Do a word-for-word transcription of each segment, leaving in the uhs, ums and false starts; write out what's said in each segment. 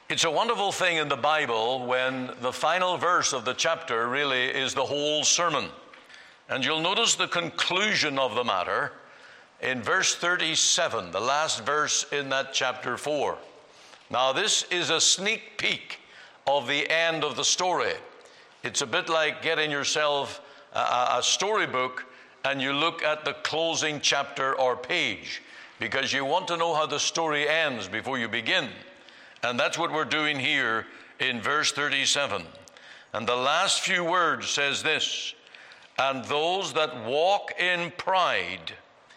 It's a wonderful thing in the Bible when the final verse of the chapter really is the whole sermon. And you'll notice the conclusion of the matter in verse thirty-seven, the last verse in that chapter four. Now, this is a sneak peek of the end of the story. It's a bit like getting yourself a, a storybook and you look at the closing chapter or page because you want to know how the story ends before you begin. And that's what we're doing here in verse thirty-seven. And the last few words says this: and those that walk in pride,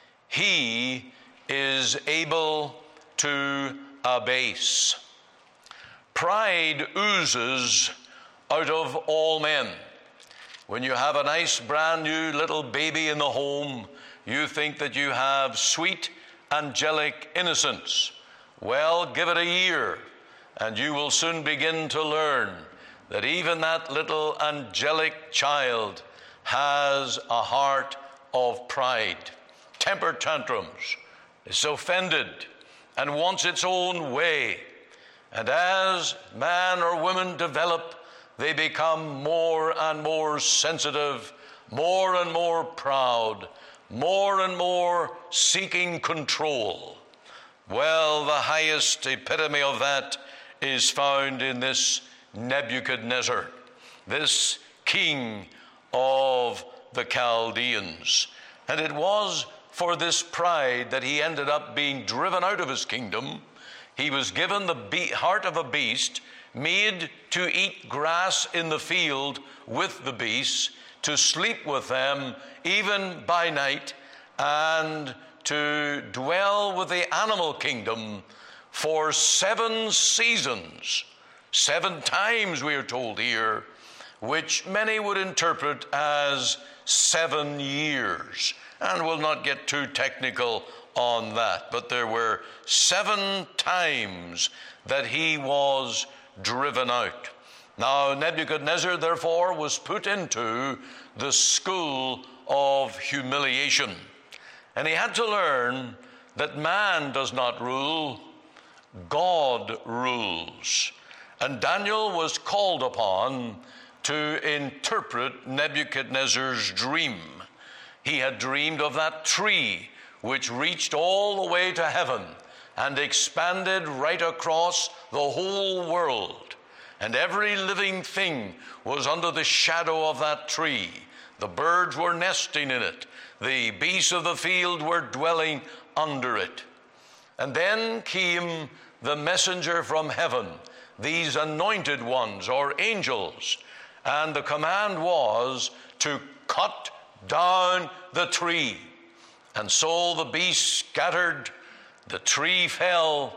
he is able to abase. Pride oozes out of all men. When you have a nice brand new little baby in the home, you think that you have sweet angelic innocence. Well, give it a year, and you will soon begin to learn that even that little angelic child has a heart of pride, temper tantrums, is offended, and wants its own way. And as man or woman develop, they become more and more sensitive, more and more proud, more and more seeking control. Well, the highest epitome of that is found in this Nebuchadnezzar, this king of the Chaldeans. And it was for this pride that he ended up being driven out of his kingdom. He was given the be- heart of a beast, made to eat grass in the field with the beasts, to sleep with them even by night, and to dwell with the animal kingdom for seven seasons, seven times we are told here, which many would interpret as seven years. And we'll not get too technical on that, but there were seven times that he was driven out. Now, Nebuchadnezzar, therefore, was put into the school of humiliation. And he had to learn that man does not rule, God rules. And Daniel was called upon to interpret Nebuchadnezzar's dream. He had dreamed of that tree which reached all the way to heaven and expanded right across the whole world. And every living thing was under the shadow of that tree. The birds were nesting in it. The beasts of the field were dwelling under it. And then came the messenger from heaven, these anointed ones or angels. And the command was to cut down the tree. And so the beasts scattered, the tree fell,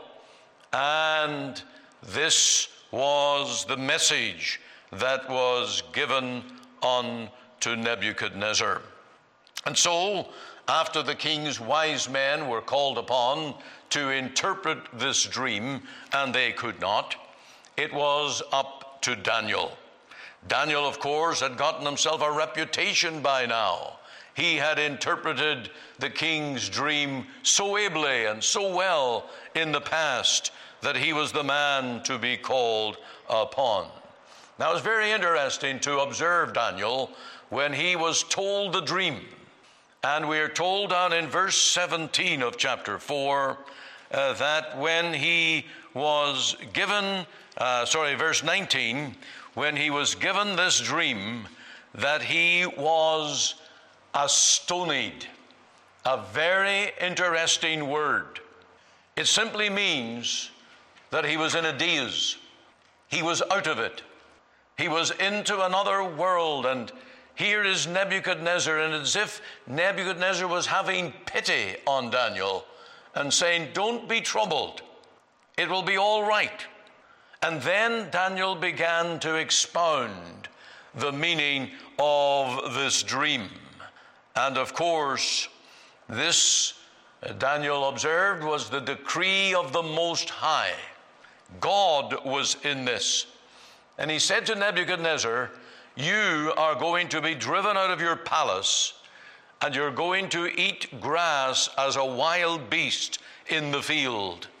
and this was the message that was given unto Nebuchadnezzar. And so, after the king's wise men were called upon to interpret this dream, and they could not, it was up to Daniel. Daniel, of course, had gotten himself a reputation by now. He had interpreted the king's dream so ably and so well in the past that he was the man to be called upon. Now, it's very interesting to observe Daniel when he was told the dream. And we are told down in verse seventeen of chapter four uh, that when he was given, uh, sorry, verse nineteen, when he was given this dream, that he was astonied. A very interesting word. It simply means that he was in a daze. He was out of it. He was into another world. And here is Nebuchadnezzar, and as if Nebuchadnezzar was having pity on Daniel and saying, don't be troubled. It will be all right. And then Daniel began to expound the meaning of this dream. And of course, this, Daniel observed, was the decree of the Most High. God was in this. And he said to Nebuchadnezzar, you are going to be driven out of your palace, and you're going to eat grass as a wild beast in the field.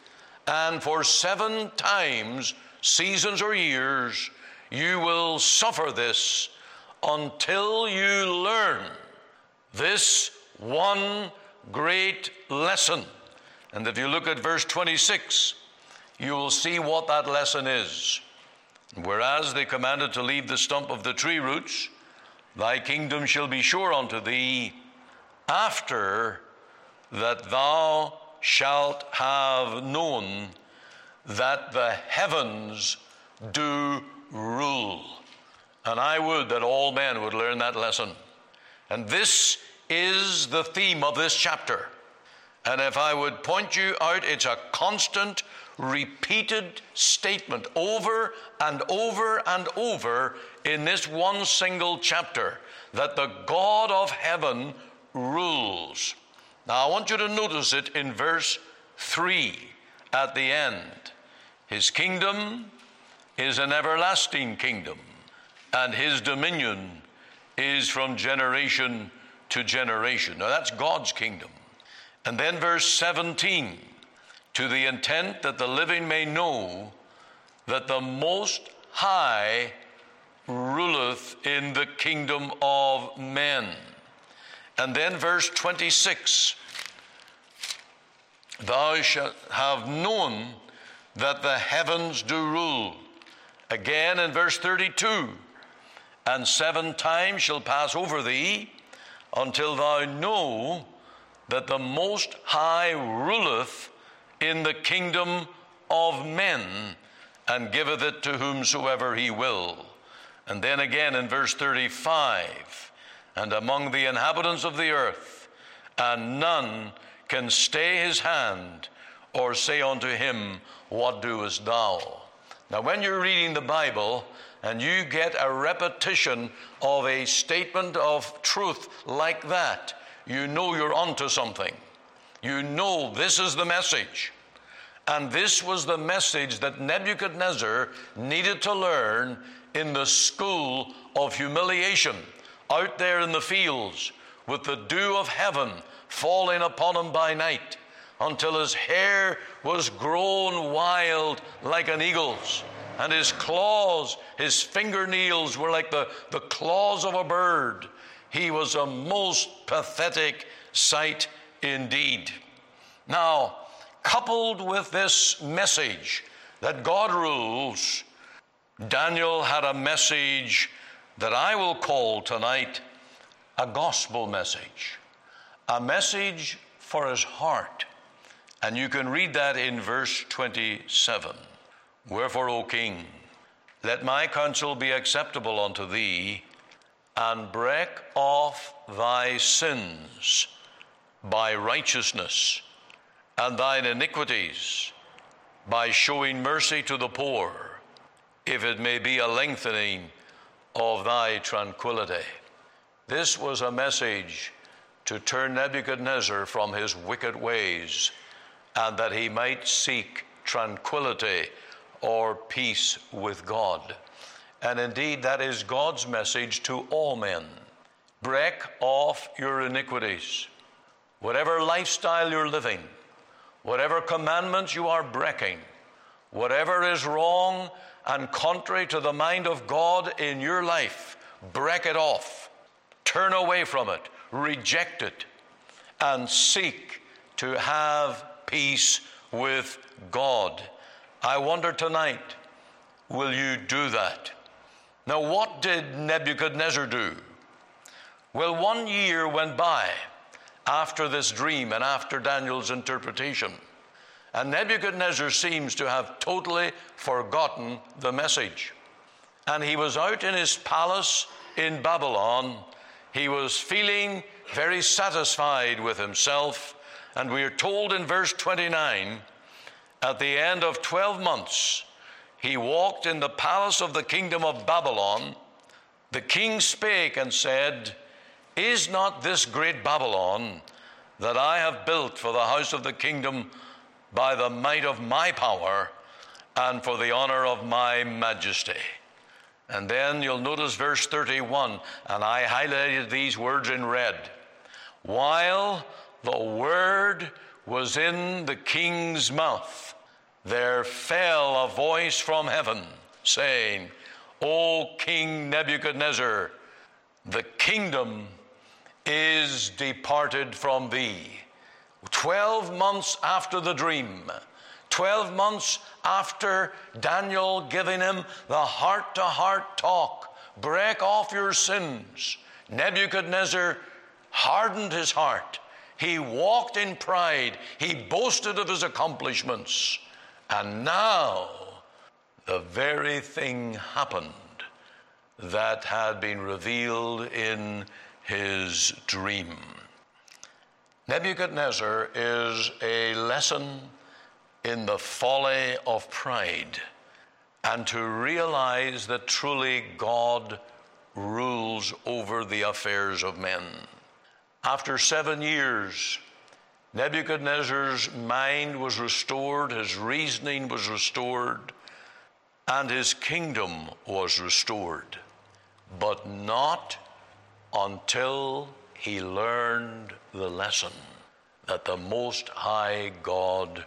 and for seven times, seasons or years, you will suffer this until you learn this one great lesson. And if you look at verse twenty-six, you will see what that lesson is. Whereas they commanded to leave the stump of the tree roots, thy kingdom shall be sure unto thee, after that thou shalt have known that the heavens do rule. And I would that all men would learn that lesson. And this is the theme of this chapter. And if I would point you out, it's a constant, repeated statement over and over and over in this one single chapter, that the God of heaven rules. Now I want you to notice it in verse three at the end. His kingdom is an everlasting kingdom, and his dominion is from generation to generation. Now that's God's kingdom. And then verse seventeen, to the intent that the living may know that the Most High ruleth in the kingdom of men. And then verse twenty-six, thou shalt have known that the heavens do rule. Again in verse thirty-two, and seven times shall pass over thee, until thou know that the Most High ruleth in the kingdom of men, and giveth it to whomsoever he will. And then again in verse thirty-five, and among the inhabitants of the earth, and none can stay his hand, or say unto him, what doest thou? Now when you're reading the Bible, and you get a repetition of a statement of truth like that, you know you're onto something. You know this is the message. And this was the message that Nebuchadnezzar needed to learn in the school of humiliation, out there in the fields, with the dew of heaven falling upon him by night, until his hair was grown wild like an eagle's, and his claws, his fingernails were like the, the claws of a bird. He was a most pathetic sight indeed. Now, coupled with this message that God rules, Daniel had a message that I will call tonight a gospel message, a message for his heart. And you can read that in verse twenty-seven. Wherefore, O king, let my counsel be acceptable unto thee, and break off thy sins by righteousness, and thine iniquities by showing mercy to the poor, if it may be a lengthening of thy tranquility. This was a message to turn Nebuchadnezzar from his wicked ways, and that he might seek tranquility or peace with God. And indeed, that is God's message to all men. Break off your iniquities. Whatever lifestyle you're living, whatever commandments you are breaking, whatever is wrong and contrary to the mind of God in your life, break it off. Turn away from it. Reject it. And seek to have peace with God. I wonder tonight, will you do that? Now, what did Nebuchadnezzar do? Well, one year went by after this dream and after Daniel's interpretation, and Nebuchadnezzar seems to have totally forgotten the message. And he was out in his palace in Babylon. He was feeling very satisfied with himself, and we are told in verse twenty-nine, at the end of twelve months, he walked in the palace of the kingdom of Babylon. The king spake and said, is not this great Babylon that I have built for the house of the kingdom by the might of my power and for the honor of my majesty? And then you'll notice verse thirty-one, and I highlighted these words in red. While the word was in the king's mouth, there fell a voice from heaven, saying, O King Nebuchadnezzar, the kingdom is departed from thee. Twelve months after the dream, twelve months after Daniel giving him the heart-to-heart talk, break off your sins, Nebuchadnezzar hardened his heart. He walked in pride. He boasted of his accomplishments. And now the very thing happened that had been revealed in his dream. Nebuchadnezzar is a lesson in the folly of pride and to realize that truly God rules over the affairs of men. After seven years, Nebuchadnezzar's mind was restored, his reasoning was restored, and his kingdom was restored. But not until he learned the lesson that the Most High God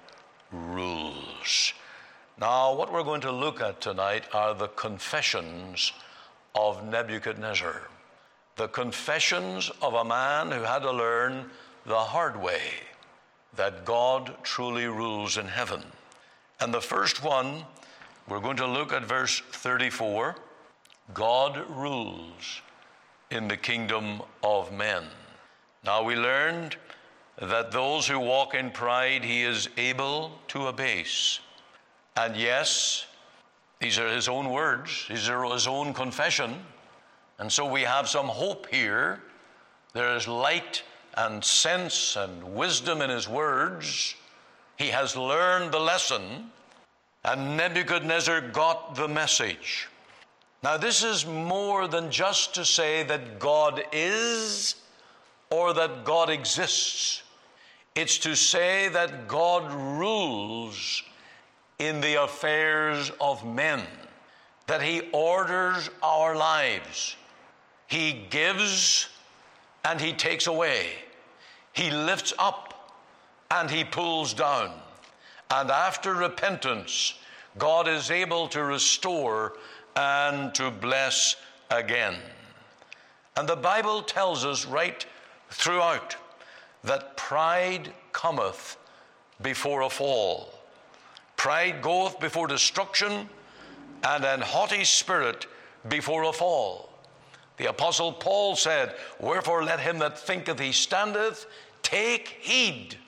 rules. Now, what we're going to look at tonight are the confessions of Nebuchadnezzar. The confessions of a man who had to learn the hard way that God truly rules in heaven. And the first one, we're going to look at verse thirty-four. God rules in the kingdom of men. Now we learned that those who walk in pride, he is able to abase. And yes, these are his own words, these are his own confession. And so we have some hope here. There is light and sense and wisdom in his words. He has learned the lesson, and Nebuchadnezzar got the message. Now, this is more than just to say that God is or that God exists. It's to say that God rules in the affairs of men, that he orders our lives. He gives and he takes away. He lifts up and he pulls down. And after repentance, God is able to restore and to bless again. And the Bible tells us right throughout that pride cometh before a fall. Pride goeth before destruction, and an haughty spirit before a fall. The Apostle Paul said, Wherefore let him that thinketh he standeth take heed,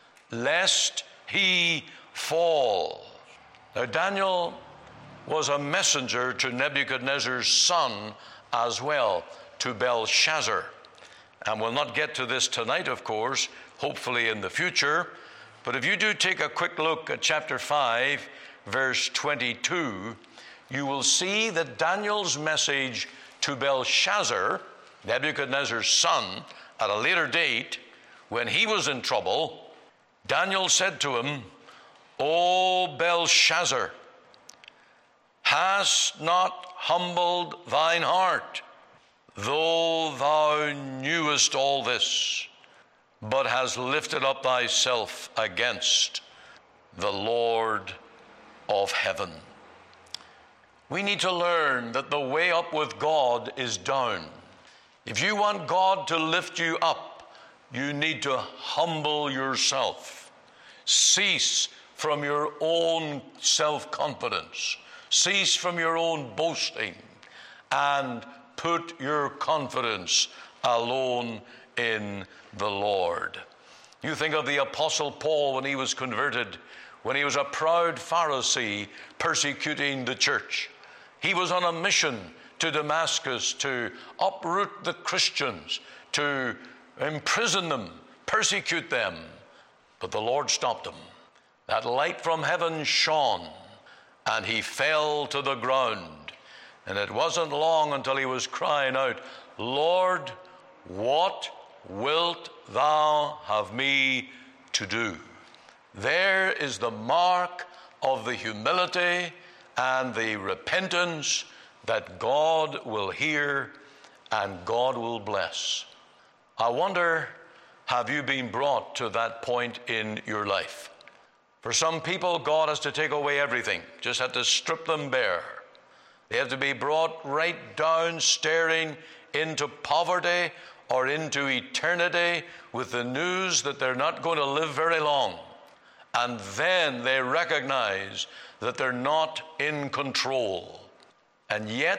lest he fall. Now Daniel was a messenger to Nebuchadnezzar's son as well, to Belshazzar. And we'll not get to this tonight, of course, hopefully in the future. But if you do take a quick look at chapter five, verse twenty-two, you will see that Daniel's message to Belshazzar, Nebuchadnezzar's son, at a later date, when he was in trouble, Daniel said to him, O Belshazzar, hast not humbled thine heart, though thou knewest all this, but hast lifted up thyself against the Lord of heaven. We need to learn that the way up with God is down. If you want God to lift you up, you need to humble yourself. Cease from your own self-confidence. Cease from your own boasting, and put your confidence alone in the Lord. You think of the Apostle Paul when he was converted, when he was a proud Pharisee persecuting the church. He was on a mission to Damascus to uproot the Christians, to imprison them, persecute them. But the Lord stopped him. That light from heaven shone, and he fell to the ground. And it wasn't long until he was crying out, Lord, what wilt thou have me to do? There is the mark of the humility and the repentance that God will hear and God will bless. I wonder, have you been brought to that point in your life? For some people, God has to take away everything, just had to strip them bare. They have to be brought right down, staring into poverty or into eternity with the news that they're not going to live very long. And then they recognize that they're not in control. And yet,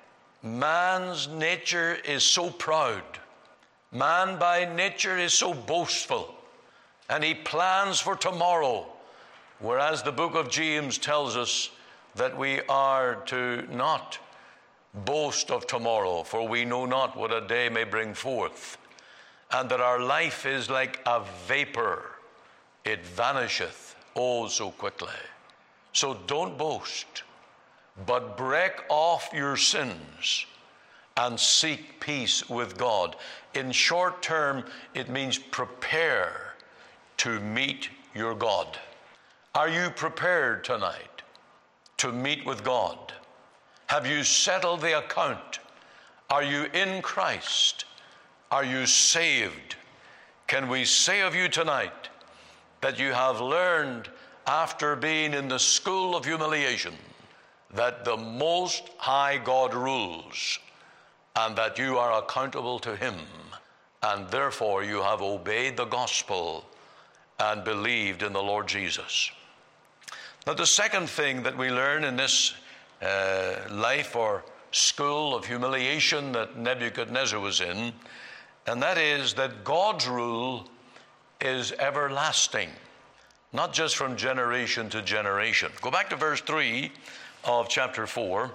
man's nature is so proud. Man by nature is so boastful. And he plans for tomorrow. Whereas the book of James tells us that we are to not boast of tomorrow, for we know not what a day may bring forth. And that our life is like a vapor. It vanisheth, oh, so quickly. So don't boast, but break off your sins and seek peace with God. In short term, it means prepare to meet your God. Are you prepared tonight to meet with God? Have you settled the account? Are you in Christ? Are you saved? Can we say of you tonight that you have learned, after being in the school of humiliation, that the Most High God rules and that you are accountable to Him, and therefore you have obeyed the gospel and believed in the Lord Jesus? Now, the second thing that we learn in this uh, life or school of humiliation that Nebuchadnezzar was in, and that is that God's rule is everlasting, not just from generation to generation. Go back to verse three of chapter four,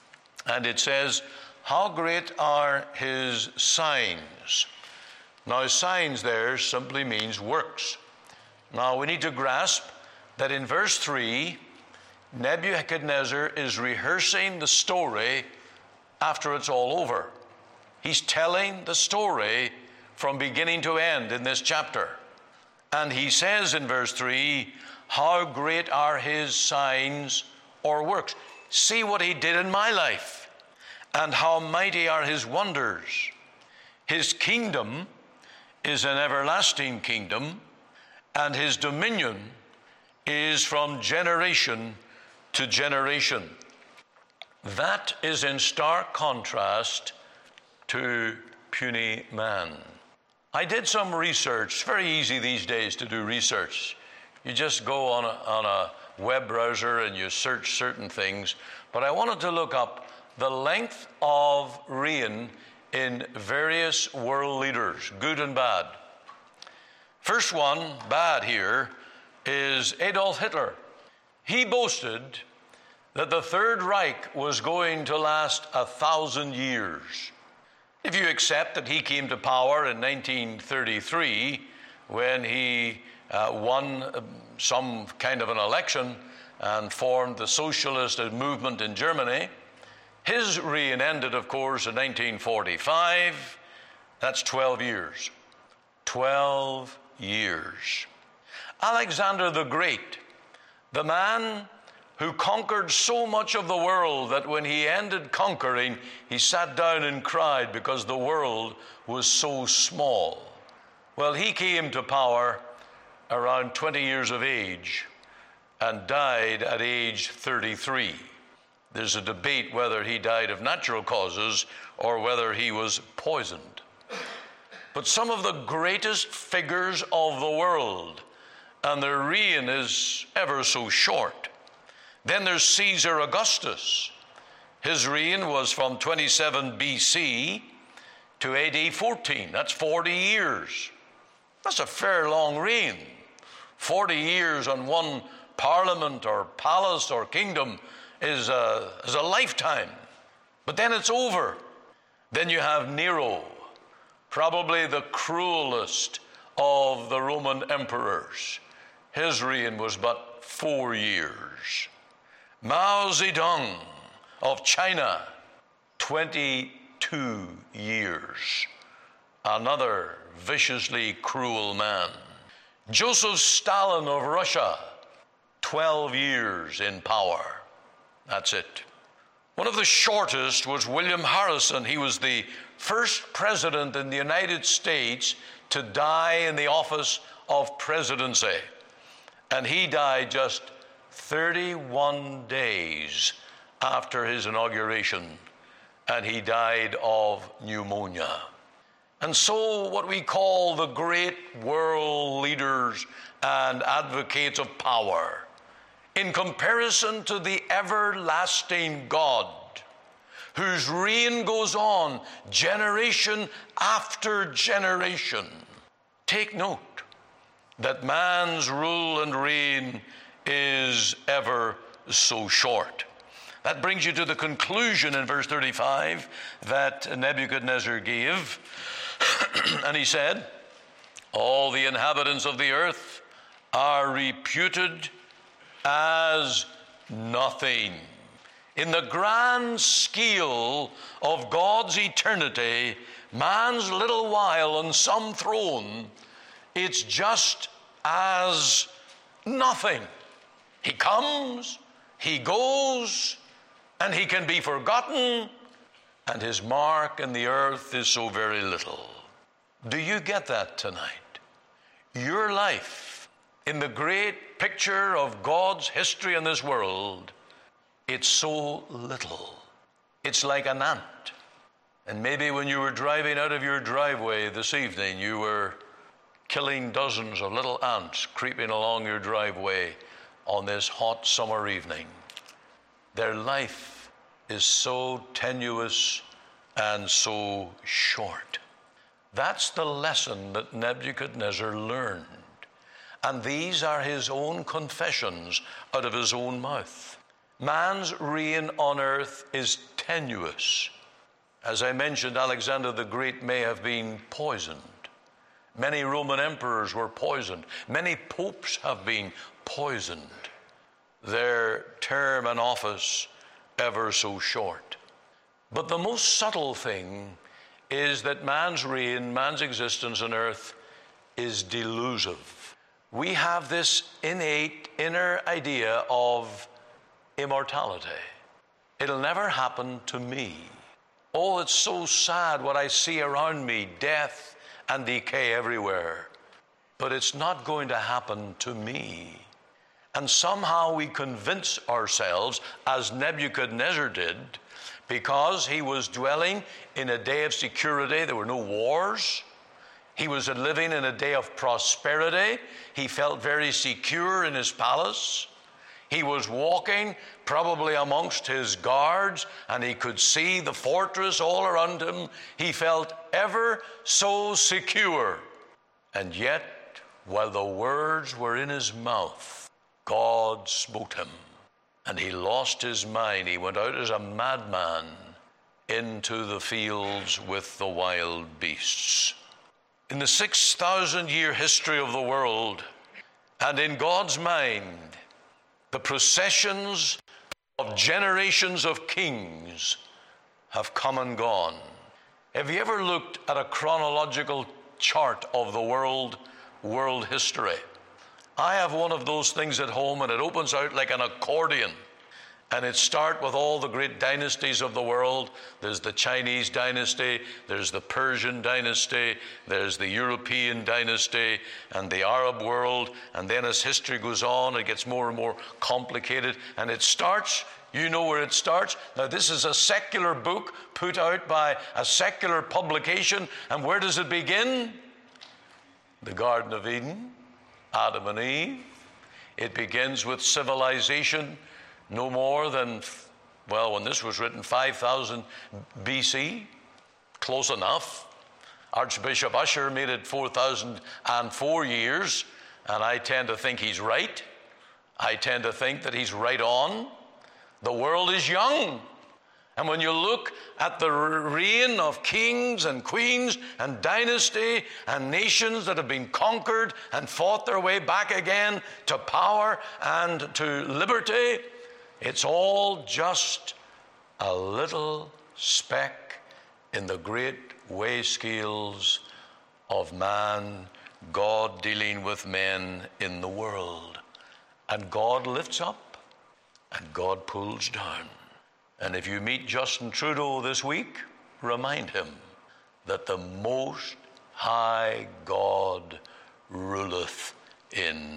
and it says, how great are his signs? Now, signs there simply means works. Now, we need to grasp that in verse three, Nebuchadnezzar is rehearsing the story after it's all over. He's telling the story from beginning to end in this chapter. And he says in verse three, how great are his signs or works? See what he did in my life, and how mighty are his wonders. His kingdom is an everlasting kingdom, and his dominion is from generation to generation. That is in stark contrast to puny man. I did some research. It's very easy these days to do research. You just go on a, on a web browser and you search certain things. But I wanted to look up the length of reign in various world leaders, good and bad. First one, bad here, is Adolf Hitler. He boasted that the Third Reich was going to last a thousand years. If you accept that he came to power in nineteen thirty-three, when he uh, won some kind of an election and formed the socialist movement in Germany, his reign ended, of course, in nineteen forty-five. That's twelve years. twelve years. Alexander the Great, the man who conquered so much of the world that when he ended conquering, he sat down and cried because the world was so small. Well, he came to power around twenty years of age and died at age thirty-three. There's a debate whether he died of natural causes or whether he was poisoned. But some of the greatest figures of the world, and their reign is ever so short. Then there's Caesar Augustus. His reign was from twenty-seven B C to A D fourteen. That's forty years. That's a fair long reign. forty years on one parliament or palace or kingdom is a, is a lifetime. But then it's over. Then you have Nero, probably the cruelest of the Roman emperors. His reign was but four years. Mao Zedong of China, twenty-two years. Another viciously cruel man. Joseph Stalin of Russia, twelve years in power. That's it. One of the shortest was William Harrison. He was the first president in the United States to die in the office of presidency. And he died just thirty-one days after his inauguration, and he died of pneumonia. And so what we call the great world leaders and advocates of power, in comparison to the everlasting God, whose reign goes on generation after generation, take note that man's rule and reign is ever so short. That brings you to the conclusion in verse thirty-five that Nebuchadnezzar gave. And he said, all the inhabitants of the earth are reputed as nothing. In the grand scale of God's eternity, man's little while on some throne, it's just as nothing. He comes, he goes, and he can be forgotten, and his mark in the earth is so very little. Do you get that tonight? Your life in the great picture of God's history in this world, it's so little. It's like an ant. And maybe when you were driving out of your driveway this evening, you were killing dozens of little ants creeping along your driveway on this hot summer evening. Their life is so tenuous and so short. That's the lesson that Nebuchadnezzar learned. And these are his own confessions out of his own mouth. Man's reign on earth is tenuous. As I mentioned, Alexander the Great may have been poisoned. Many Roman emperors were poisoned. Many popes have been poisoned. Their term and office ever so short. But the most subtle thing is that man's reign, man's existence on earth is delusive. We have this innate inner idea of immortality. It'll never happen to me. Oh, it's so sad what I see around me, death and decay everywhere. But it's not going to happen to me. And somehow we convince ourselves, as Nebuchadnezzar did, because he was dwelling in a day of security, there were no wars. He was living in a day of prosperity. He felt very secure in his palace. He was walking probably amongst his guards, and he could see the fortress all around him. He felt ever so secure. And yet, while the words were in his mouth, God smote him, and he lost his mind. He went out as a madman into the fields with the wild beasts. In the six thousand year history of the world, and in God's mind, the processions of generations of kings have come and gone. Have you ever looked at a chronological chart of the world, world history? I have one of those things at home, and it opens out like an accordion. And it starts with all the great dynasties of the world. There's the Chinese dynasty, there's the Persian dynasty, there's the European dynasty, and the Arab world. And then as history goes on, it gets more and more complicated. And it starts, you know where it starts. Now, this is a secular book put out by a secular publication. And where does it begin? The Garden of Eden, Adam and Eve. It begins with civilization. No more than, well, when this was written, five thousand B C. Close enough. Archbishop Usher made it four thousand four years, and I tend to think he's right. I tend to think that he's right on. The world is young. And when you look at the reign of kings and queens and dynasty and nations that have been conquered and fought their way back again to power and to liberty, it's all just a little speck in the great weigh scales of man, God dealing with men in the world. And God lifts up and God pulls down. And if you meet Justin Trudeau this week, remind him that the Most High God ruleth in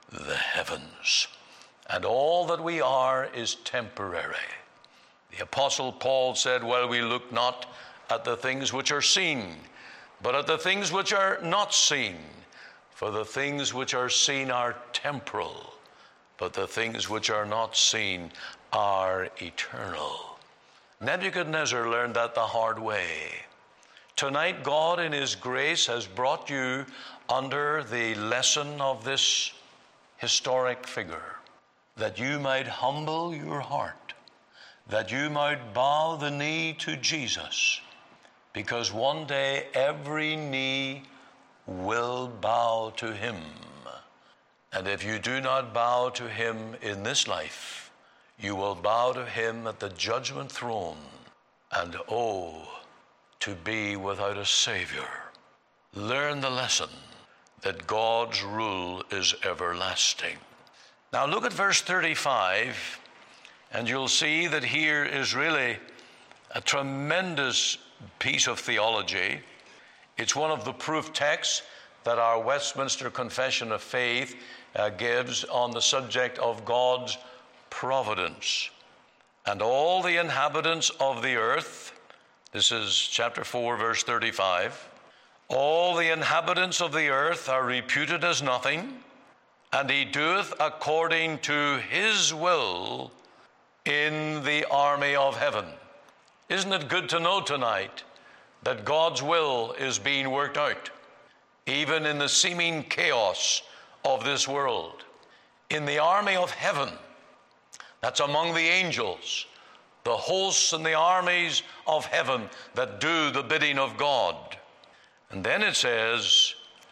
the heavens. And all that we are is temporary. The Apostle Paul said, well, we look not at the things which are seen, but at the things which are not seen. For the things which are seen are temporal, but the things which are not seen are eternal. Nebuchadnezzar learned that the hard way. Tonight, God in His grace has brought you under the lesson of this historic figure, that you might humble your heart, that you might bow the knee to Jesus, because one day every knee will bow to Him. And if you do not bow to Him in this life, you will bow to Him at the judgment throne. And oh, to be without a Savior. Learn the lesson that God's rule is everlasting. Now look at verse thirty-five, and you'll see that here is really a tremendous piece of theology. It's one of the proof texts that our Westminster Confession of Faith uh, gives on the subject of God's providence. And all the inhabitants of the earth, this is chapter four, verse thirty-five, all the inhabitants of the earth are reputed as nothing, and He doeth according to His will in the army of heaven. Isn't it good to know tonight that God's will is being worked out, even in the seeming chaos of this world? In the army of heaven, that's among the angels, the hosts and the armies of heaven that do the bidding of God. And then it says,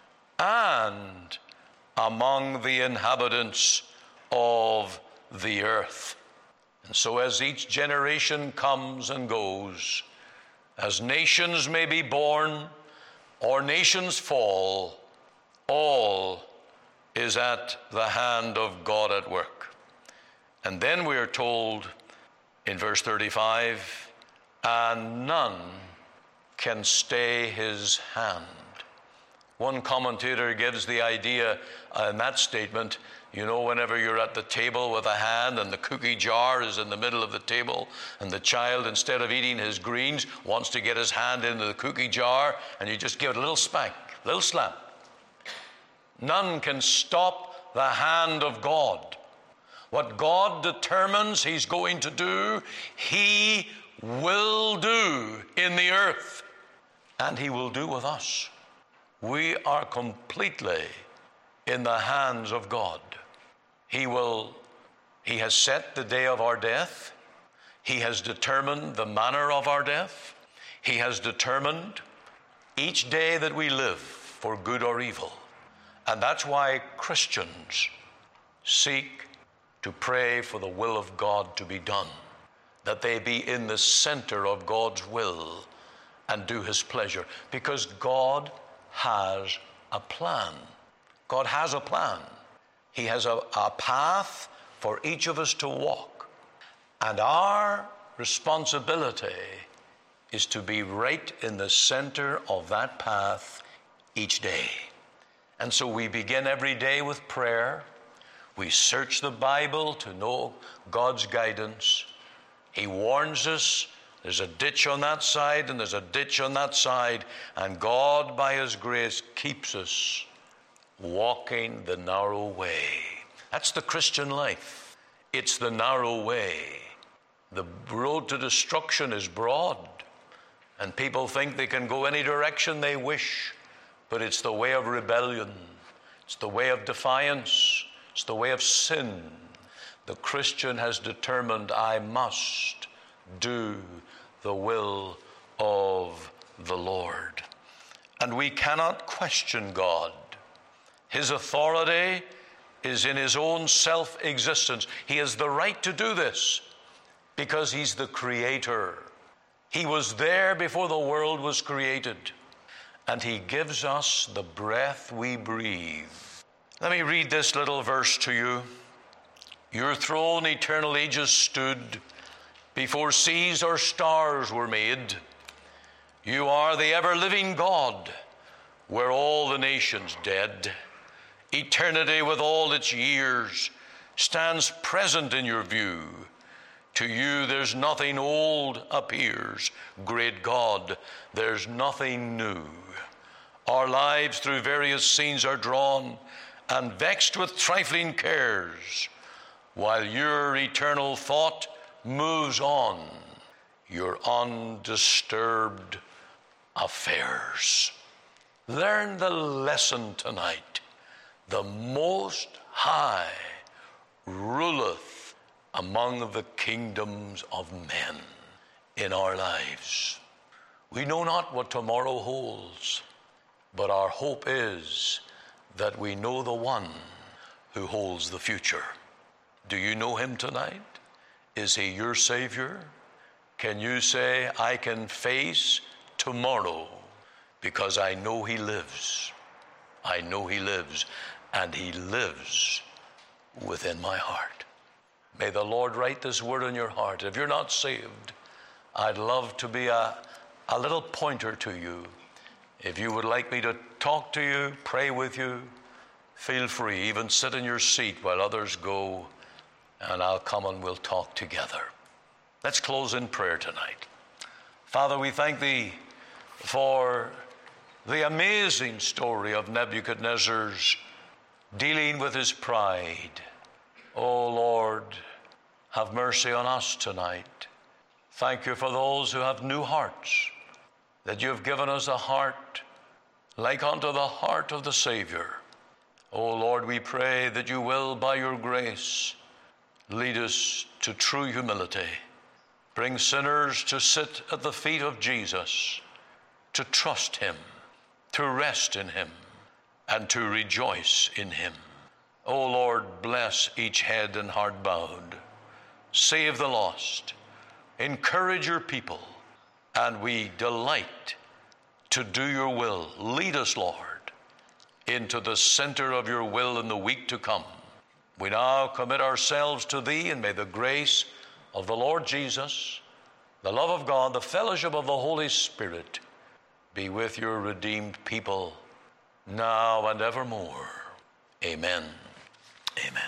and among the inhabitants of the earth. And so as each generation comes and goes, as nations may be born or nations fall, all is at the hand of God at work. And then we are told in verse thirty-five, and none can stay His hand. One commentator gives the idea in that statement, you know, whenever you're at the table with a hand and the cookie jar is in the middle of the table, and the child, instead of eating his greens, wants to get his hand into the cookie jar, and you just give it a little spank, a little slap. None can stop the hand of God. What God determines He's going to do, He will do in the earth, and He will do with us. We are completely in the hands of God. He will, He has set the day of our death. He has determined the manner of our death. He has determined each day that we live for good or evil. And that's why Christians seek to pray for the will of God to be done, that they be in the center of God's will and do His pleasure, because God has a plan. God has a plan. He has a, a path for each of us to walk. And our responsibility is to be right in the center of that path each day. And so we begin every day with prayer. We search the Bible to know God's guidance. He warns us, there's a ditch on that side and there's a ditch on that side, and God, by His grace, keeps us walking the narrow way. That's the Christian life. It's the narrow way. The road to destruction is broad, and people think they can go any direction they wish, but it's the way of rebellion. It's the way of defiance. It's the way of sin. The Christian has determined, I must do the will of the Lord. And we cannot question God. His authority is in His own self-existence. He has the right to do this because He's the Creator. He was there before the world was created, and He gives us the breath we breathe. Let me read this little verse to you. Your throne, eternal ages, stood before seas or stars were made. You are the ever-living God, where all the nations dead. Eternity with all its years stands present in your view. To you there's nothing old appears. Great God, there's nothing new. Our lives through various scenes are drawn and vexed with trifling cares, while your eternal thought moves on your undisturbed affairs. Learn the lesson tonight. The Most High ruleth among the kingdoms of men in our lives. We know not what tomorrow holds, but our hope is that we know the one who holds the future. Do you know him tonight? Is he your Savior? Can you say, I can face tomorrow because I know he lives. I know he lives, and he lives within my heart. May the Lord write this word in your heart. If you're not saved, I'd love to be a, a little pointer to you. If you would like me to talk to you, pray with you, feel free. Even sit in your seat while others go, and I'll come and we'll talk together. Let's close in prayer tonight. Father, we thank thee for the amazing story of Nebuchadnezzar's dealing with his pride. Oh Lord, have mercy on us tonight. Thank you for those who have new hearts, that you have given us a heart like unto the heart of the Savior. Oh Lord, we pray that you will, by your grace, lead us to true humility. Bring sinners to sit at the feet of Jesus, to trust him, to rest in him, and to rejoice in him. O Lord, bless each head and heart bowed. Save the lost. Encourage your people. And we delight to do your will. Lead us, Lord, into the center of your will in the week to come. We now commit ourselves to thee, and may the grace of the Lord Jesus, the love of God, the fellowship of the Holy Spirit be with your redeemed people now and evermore. Amen. Amen.